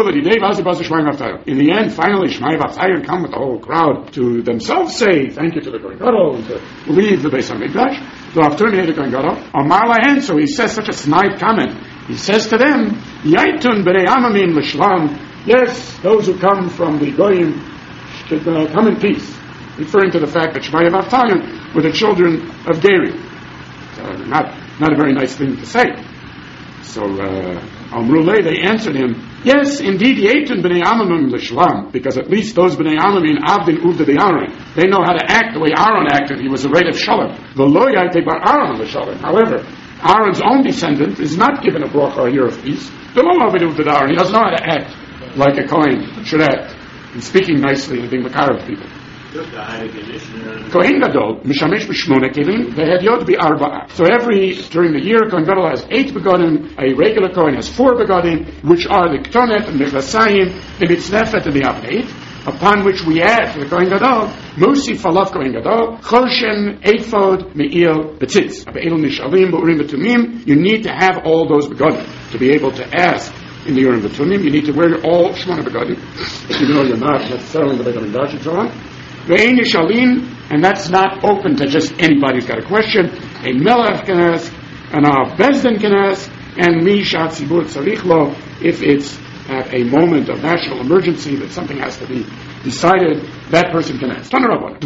in the end, finally Shmaya v'Avtalyon come with the whole crowd to themselves say thank you to the Kohen Gadol and to leave the Beis Hamikdash. So after the Kohen Gadol, Amar lahen, so he says such a snide comment. He says to them, Yaitun b'nei amamim l'shlam. Yes, those who come from the Goyim should come in peace. Referring to the fact that Shmaya v'Avtalyon were the children of Geri. So not a very nice thing to say. So Amruleh, they answered him, yes, indeed, Yaitun b'nei amamim l'shlam, because at least those b'nei amamim avdin uvda de Aaron. They know how to act the way Aaron acted. He was a rate of shalom. V'lo yaitei bar Aaron l'shalom. However, Aaron's own descendant is not given a bracha or year of peace. He doesn't know how to act like a Kohen should act, and speaking nicely and being makar of people. Kohen Gadol, mishamesh b'shmona kelim, v'hedyot b'arba'a. So during the year, Kohen Gadol has 8 begodim, a regular Kohen has 4 begodim, which are the Ketonet, the Mechasayim, the Mitznefet, and the Avneit, upon which we add to the Kohen Gadol, Musi Falaf Kohen Gadol, Choshen, Ephod, Me'il, Betzitz. Be'il Nishalim, Be'urim, Betumim. You need to have all those begodim to be able to ask in the Urim Betumim. You need to wear all Shmona begodim, even though you're not necessarily in the Beit HaMikdash and so on. Ve'ein Nishalim, and that's not open to just anybody who's got a question. A Melech can ask, and a Bezdin can ask, and Mishat Tzibur Tzarich Lo, if it's at a moment of national emergency that something has to be decided, that person can ask. Wherever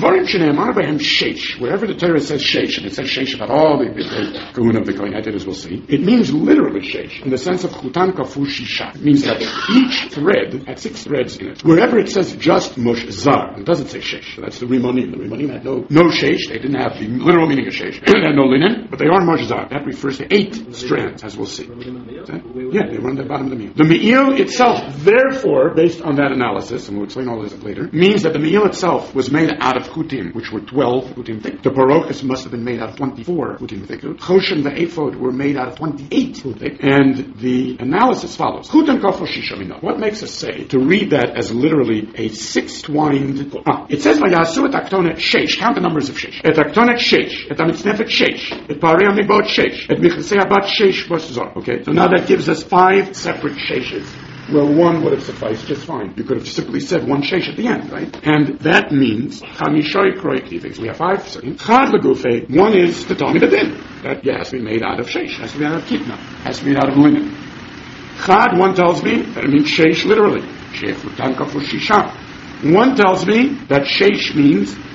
the Torah says sheish, and it says sheish about all the kahuna of the Kohen Heter, as we'll see, it means literally sheish, in the sense of chutan kafu shisha. It means that each thread had 6 threads in it. Wherever it says just mush zar, it doesn't say sheish. So that's the Rimonim. The Rimonim had no sheish. They didn't have the literal meaning of sheish. They had no linen, but they are mush zar. That refers to 8 strands, as we'll see. Yeah, they run the bottom of the me'il. The me'il itself, therefore, based on that analysis, and we'll explain all this later, means that the me'il itself was made out of chutim, which were 12 chutim thick. The parochas must have been made out of 24 chutim thick. Choshen the ephod were made out of 28 chutim thick. And the analysis follows. Chutim kafo shisha minah. What makes us say to read that as literally a 6-twined? It says vayasu et aktonet sheish. Count the numbers of sheish. Et aktonet sheish. Et amitznefet sheish. Et parei amibot sheish. Et michasei abat sheish b'zor. Okay, so now that gives us 5 separate sheishes. Well, 1 would have sufficed just fine. You could have simply said 1 sheish at the end, right? And that means chamishoy kroy kivik. We have 5 certain. Chad legufe. 1 is the Talmid Adin. That has to be made out of sheish. Has to be out of kitna. Has to be made out of linen. Chad, 1 tells me that it means sheish literally. Sheish utan kafu shisha. 1 tells me that sheish means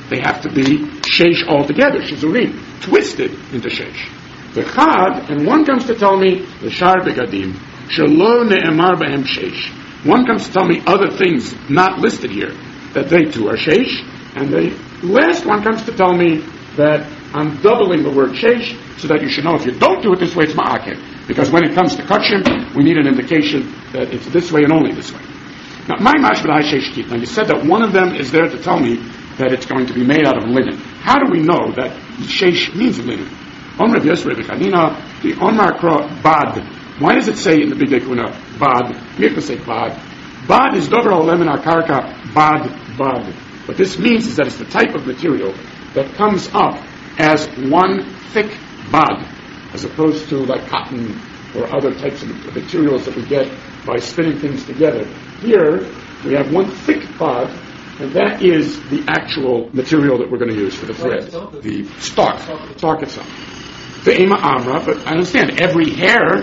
they have to be sheish altogether, shizurim, twisted into sheish. The chad, and one comes to tell me the shar begadim shelo ne'emar behem sheish. One comes to tell me other things not listed here, that they too are sheish, and the last one comes to tell me that I'm doubling the word sheish, so that you should know if you don't do it this way, it's ma'akev. Because when it comes to kachim, we need an indication that it's this way and only this way. Now, my mashbadai sheish kit. Now, you said that one of them is there to tell me that it's going to be made out of linen. How do we know that sheish means linen? Omar Yosef Rebechanina, the Omar Kro Bad. Why does it say in the Big Kuna Bad? We have to say Bad. Bad is Dover Olemen Akarka Bad. What this means is that it's the type of material that comes up as one thick bad, as opposed to like cotton or other types of materials that we get by spinning things together. Here, we have one thick bad, and that is the actual material that we're going to use for the thread, the stalk itself. The Ema Amra, but I understand, every hair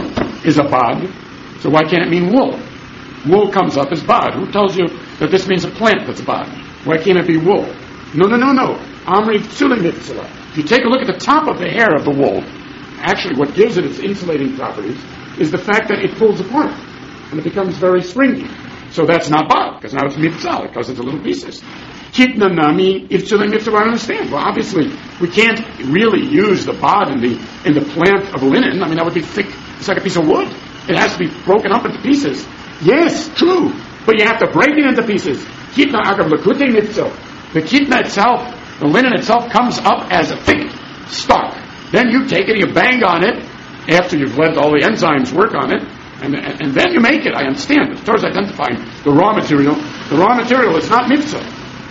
is a bad, so why can't it mean wool? Wool comes up as bad. Who tells you that this means a plant that's bad? Why can't it be wool? No. Amri Tzulim Mitzvah. If you take a look at the top of the hair of the wool, actually what gives it its insulating properties is the fact that it pulls apart and it becomes very springy. So that's not bad, because now it's mitzvah, because it's a little pieces. Kitna nami if Tzulim Mitzvah, I understand. Well, obviously, we can't really use the bad in the plant of linen. I mean, that would be thick. It's like a piece of wood. It has to be broken up into pieces. Yes, true. But you have to break it into pieces. Kitna agav lekute mitzvah. The kitna itself, the linen itself, comes up as a thick stalk. Then you take it, you bang on it, after you've let all the enzymes work on it, and then you make it. I understand. The Torah is identifying the raw material. The raw material is not mitzvah.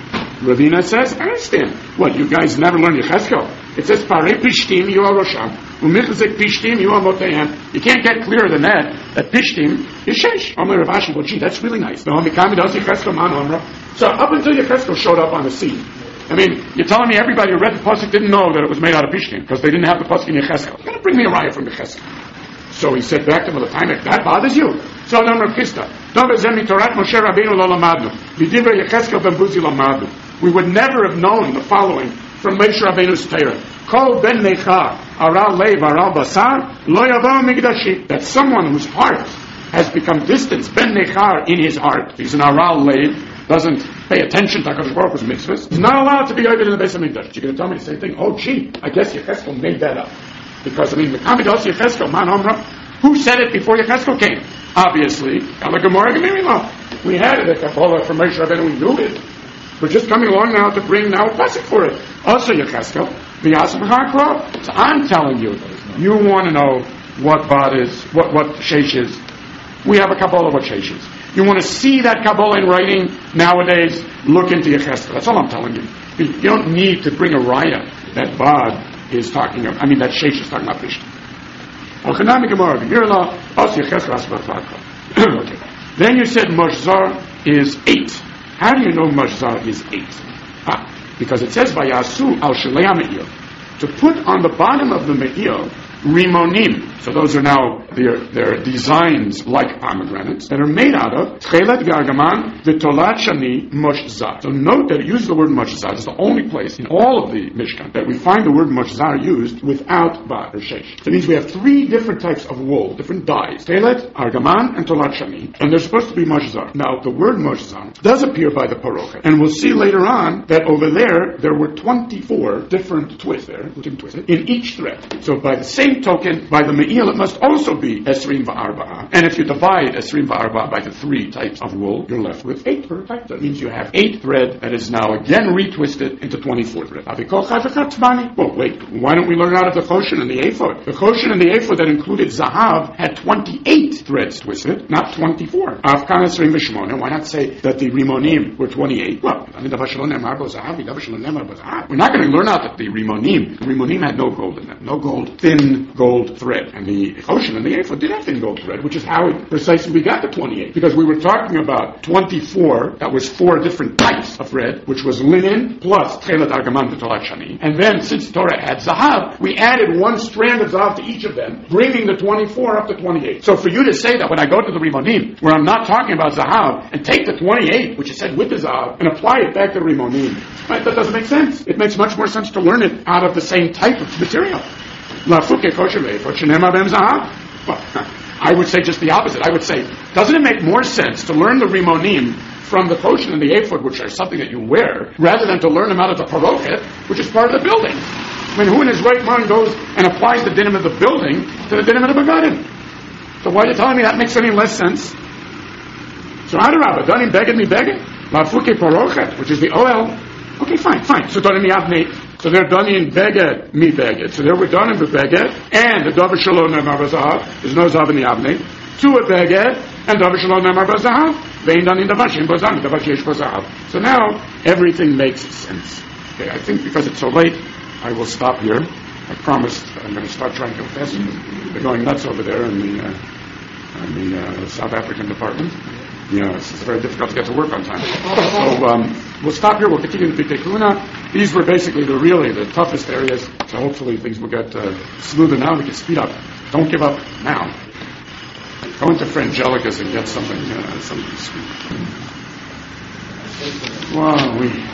Ravina says, I understand. What, you guys never learned Yechezkel? It says, Parei Pishtim, you are Rosham. Umichzik Pishtim, you are Motehem. You can't get clearer than that Pishtim is Shesh. Omer Ravashi, well, gee, that's really nice. So up until Yechezkel showed up on the scene. I mean, you're telling me everybody who read the Pasuk didn't know that it was made out of Pishtim, because they didn't have the Pasuk in Yechezkel. You're going to bring me a raya from Yechezkel. So he said back to him at the time, if that bothers you. So Rav Chisda, we would never have known the following from Moshe Rabbeinu's Torah. Kol ben necha aral lev aral basar lo yavo migdashi. That someone whose heart has become distant, ben nechar, in his heart, he's an aral lev, doesn't pay attention to HaKadosh Baruch Hu's mitzvahs, he's not allowed to be over in the Beis HaMikdash. You're going to tell me the same thing? Oh, gee, I guess Yechezkel made that up. Because, Mekamidos Yechezkel, Man Omra, who said it before Yechezkel came? Obviously, we had it at Kabbalah from Moshe Rabbeinu, we knew it. We're just coming along now to bring now a pasuk for it. Also Yechezkel, V'yasam HaKro. So I'm telling you, you want to know what Bad is, what Sheish is. We have a Kabbalah what Sheish is. You want to see that Kabbalah in writing nowadays, look into Yechezkel. That's all I'm telling you. You don't need to bring a raya that Bad is talking about, that Sheish is talking about Pishtim. Okay. Then you said Moshzar is 8. How do you know Moshzar is 8? Because it says Vayasu al Shalei Me'il, to put on the bottom of the Me'il Rimonim. So those are now their designs like pomegranates that are made out of Tchelet Gargaman V'Tolat Shani Moshzar. So note that it uses the word Moshzar. It's the only place in all of the Mishkan that we find the word Moshzar used without Bad or Sheish. So it means we have 3 different types of wool, different dyes. Tchelet, Argaman, and Tolat Shani. And they're supposed to be Moshzar. Now the word Moshzar does appear by the Parochet. And we'll see later on that over there were 24 different twists there, in each thread. So by the same token, by the Me'il, it must also be Esrim Va'arba'a. And if you divide Esrim Va'arba'a by the 3 types of wool, you're left with 8 per type. That means you have 8 thread that is now again retwisted into 24 thread. Well, wait, why don't we learn out of the Choshen and the Ephod? The Choshen and the Ephod that included Zahav had 28 threads twisted, not 24. Afkan Esrim V'Shmona, why not say that the Rimonim were 28? Well, we're not going to learn out that the Rimonim had no gold in them, no gold, thin gold thread. And the Choshen and the Ephod did have thin gold thread, which is how precisely we got the 28. Because we were talking about 24, that was 4 different types of thread, which was linen plus Tchelet Argaman V'Tolat Shani. And then, since Torah had Zahav, we added 1 strand of Zahav to each of them, bringing the 24 up to 28. So for you to say that when I go to the Rimonim, where I'm not talking about Zahav, and take the 28, which is said with the Zahav, and apply it back to the Rimonim, Right? That doesn't make sense. It makes much more sense to learn it out of the same type of material. Well, I would say just the opposite. I would say, doesn't it make more sense to learn the rimonim from the kosher and the ephod, which are something that you wear, rather than to learn them out of the parochet, which is part of the building? I mean, who in his right mind goes and applies the dinim of the building to the dinim of the begadim? So why are you telling me that makes any less sense? So Adarabah, danim beged mi beged, lafuke parochet, which is the oil. Okay, fine. So danim yavni. So they're done in beged mi beged. So there we're done in the beged, and the davar shalom nemar bazahav is no zav in the avnei. To a beged, and davar shalom nemar bazahav. Vein done in the vashim bazam, the vashish bazahav. So now everything makes sense. Okay, I think because it's so late, I will stop here. I promised I'm going to start trying to confess. They're going nuts over there in the South African department. It's very difficult to get to work on time. So we'll stop here. We'll continue the B'tei Kuna. These were basically the toughest areas. So hopefully things will get smoother now. We can speed up. Don't give up now. Go into Frangelica's and get something sweet. Wow,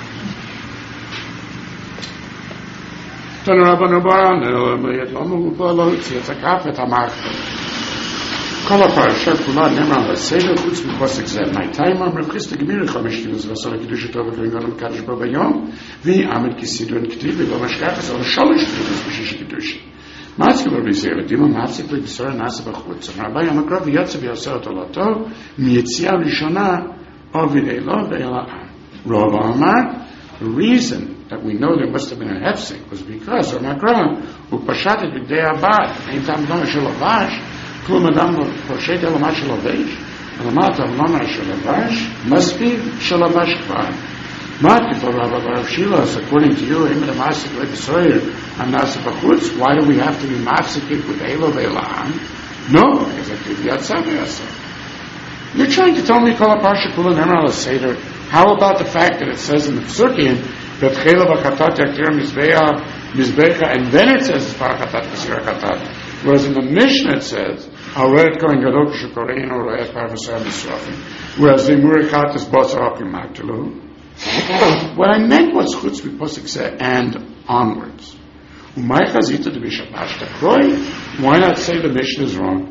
כל הפרשה כולה נאמר על הסדר חוץ מפוסק זה. מהטיים אמר כריסטה גמיר 5 תפילוס ועשו לקידוש טוב וכהן גדול מקדש בו ביום ועמד כסידור כתיב ולא משכח עשו 3 תפילוס בשישי קידושי. מעצק לו בישראל דימה מעצק לבשורה נעשה בחוץ. רבי יום הקרוב ויצא ויעשה אותו לא טוב מיציאה ראשונה עובד אלו ואל העם. רוב אמר the reason that we know there must have been a hefsek was because of Makron who pashated b'gdei abad ein tam dama shel avash klum adam poshet el ma shel avash el ma tam dama shel avash must be shel avash kvar. Mark for Rav Shila, according to you, Im Masik Levisoyer and Nasa Bachutz, why do we have to be Masik with Elo Ve'elam? No, because I think Yatzah. You're trying to tell me Kol HaParsha Kula Nemar Al Seder. How about the fact that it says in the Psukim that Chela B'Chatat Yakir Mizbecha, and then it says Parachatat B'Sira Chatat, whereas in the Mishnah it says Haroet Kohen Gadol K'Shukorein or Roet Parvasar Misrafim, whereas the Murichat is Basar Akim Magdalu. What I meant was chutz b'posik zeh and onwards. Why not say the Mishnah is wrong?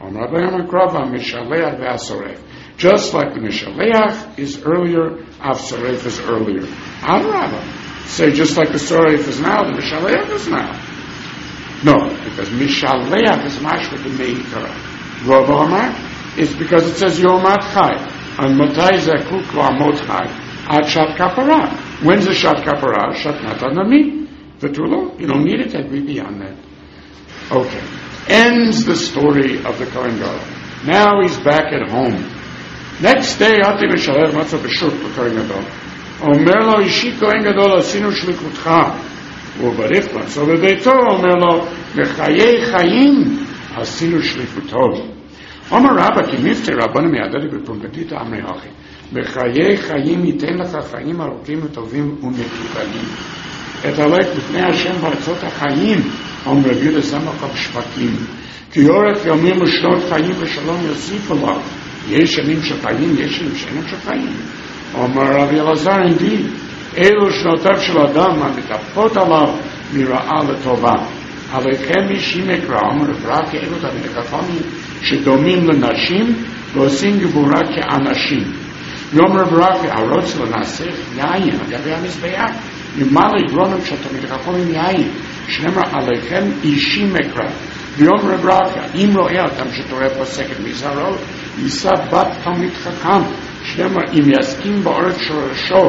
Just like the Mishaleach is earlier, Avsoref is earlier. Adrabah, say just like the Soref is now, the Mishaleach is now. No, because Mishaleach is mashma the Meikara. Rav Amar is because it says Yomat Chai and Matai Zakuk La'amot Chai. At Shat Kapara. When's the Shat Kapara? Shat Natanami. V'tulo. You don't need it to agree beyond that. Okay. Ends the story of the Kohen Gadol. Now he's back at home. Next day, Ati Mishaleh Matzah B'Shuk the Kohen Gadol. Omer lo Ishi Kohen Gadol Asinu Shlikutcha. U'Bariflan. So the Beito Omer lo Mechayei Chayim Asinu Shlikutov. Omer Rabba Ki Mifte Rabbanim Yadari B'Pumbedita Amrei Hachi. בחיי חיים ייתן לך חיים ארוכים וטובים ומקובלים. את הלך לפני השם בארצות החיים, אומר רבי לזמח בשבטים. כי אורך ימים ושנות חיים ושלום יוסיף עליו. יש ימים של חיים, יש ימים שאינם של חיים. אומר רבי אלעזר, indeed, אלו שנותיו של אדם המתהפכות עליו מרעה לטובה. עליכם אישים יקרא, אומר רב כאלו תלמידי שדומים לנשים ועושים גבורה כאנשים. יום רב רפי, הרוצה לנסח יין, אגבי המזבח, ימלא יגרונם שתמיד חכמים יין, שנאמר עליכם אישים מקרא. ויום רב רפי, אם רואה אדם שתורא פוסקת מזרעו, יישא בת תלמיד חכם, שנאמר אם יסכים בארץ שורשו,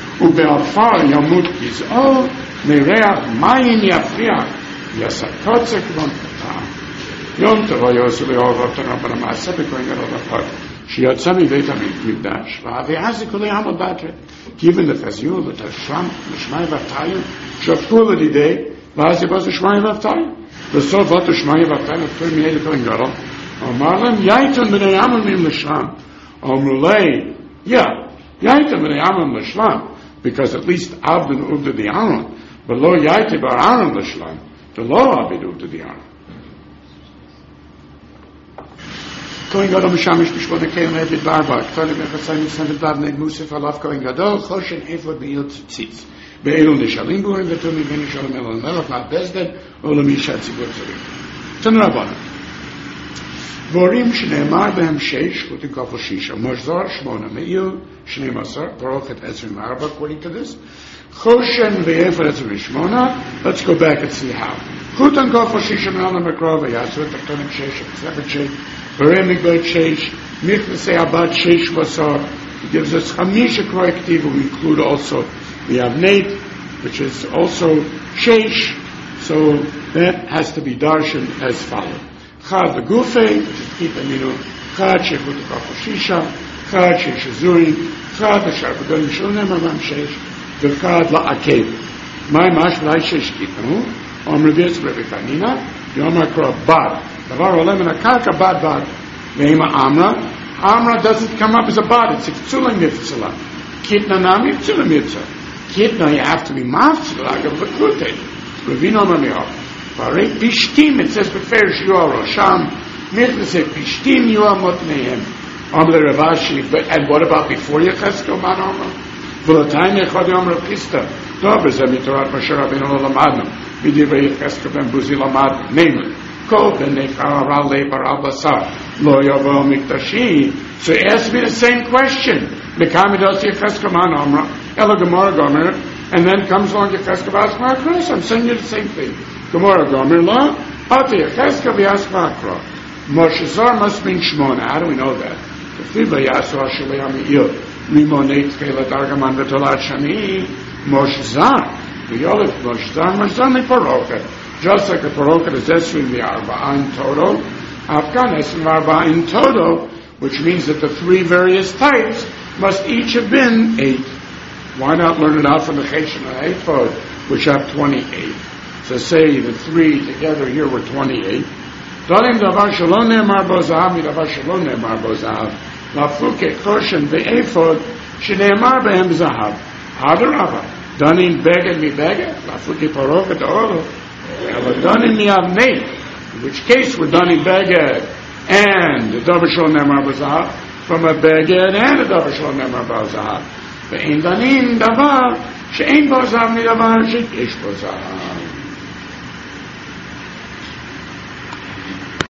ובעפר ימות גזעו, מריח מים יפריח, יעשה קוצק ונפתח. יום טוב יעשו לאור ואותנו בנמעשה בכהן גדול בפרק. שיצא מבית המקדש, ואז זה כולי עם הבטר. כיוון לחזיו, לתשלם, לשמי ואבטאי, שפטו לדידי, ואז זה בזה שמי ואבטאי. בסוף אותו שמי ואבטאי, לפטור מיד לכהן גדול. אמר להם, יייתן בני עמם לשלם. אמרו לי, יייתן בני עמם לשלם, because at least Abdin Uvda the Aaron, but lo yaitem bar Aaron l'shlam, the lo Abid Uvda the Aaron. Kohen Gadol Mishamish Bishvot Nekeim Edit Barba, Ktolim Echatzayim Yisrael Dav Neg Musaf Alav Kohen Gadol, Choshen Ephod B'Yil Tzitz. ואלו נשאלים בורים ותומים ונשאלים אלו למלך מעט בסדן או למי שהציבור צריך. תנרבן. דבורים שנאמר בהם 6, חוטים כפו 6, מזר 8, מעיל 12, פרוכת 24, according to this. Choshen ve'efod 28, let's go back and see how. Chutan kofo 6 מעל המקרא ויעשו את הקטנים 6, התוספת 6, ברם מגבית 6, מכנסי הבת 6 בשר. He gives us Hamisha corrective, we include also the Avnate, which is also 6, so that has to be darshan as follows. Chad the Gufe, which is Kita Minu, Chad Shechut Kafo Shisha, Chad Sheshazurim, Chad the Sharpagolim Shunem Avam Shesh, Chad La'akev. My Mash Lai Shesh Kitanu, Om Revius Revitanina, Yom Akra Bad. Davar Olem and Akarka Bad Bad, Veima Amra. Amra doesn't come up as a bad, it's a Ktsulim Mitzvah. Kitna Nami, Ktsulim Mitzvah. Kitna, you have to be Mafzah, like a Vakute. Ravino Mamiov. Pishtim, it says, Beferish Yuah Rosham, Mitzvah, Pishtim Yuah Motnehem. Amle Ravashi, and what about before Yecheskel Man Amra? V'lotayim Yechad Yomra Pista, Dover Zemitorat Moshe Rabbeinu Lo Lamadnu, V'divrei Yecheskel Ben Buzi Lamadnu, namely, Kol B'nei Charav Le Baral Basar, Lo Yavo Mikdashi. So he asked me the same question. Mekamidos Yecheskel Man Amra, Ela Gemara Gomer, and then comes along Yecheskel V'Asma Akros. I'm saying you the same thing. Gemara Gomer Lo, Ati Yecheskel V'Asma Akros. Moshe Zar must mean Shmona. How do we know that? Moshe Zar, the Olive Moshe Zar mi Paroket. Just like the Paroket is Esrim the Arba in total, Afghan Esrim Arba in total, which means that the 3 various types must each have been 8. Why not learn it out from the Cheshen and Ephod, which have 28? So say the 3 together here were 28. Darim davar shalom ne'emar bo zahav midavar shalom ne'emar bo zahav. Lafuke koshen ve'efod shene'emar behem zahav. Adarava. Danim beged mi beged. Lafuke paroket oro. Danim mi avnei. In which case we're danim beged and the davar shalom ne'emar bo zahav from a beged and a davar shalom ne'emar bo zahav. Ve'en danim davar she'en bo zahav midavar she'esh bo zahav.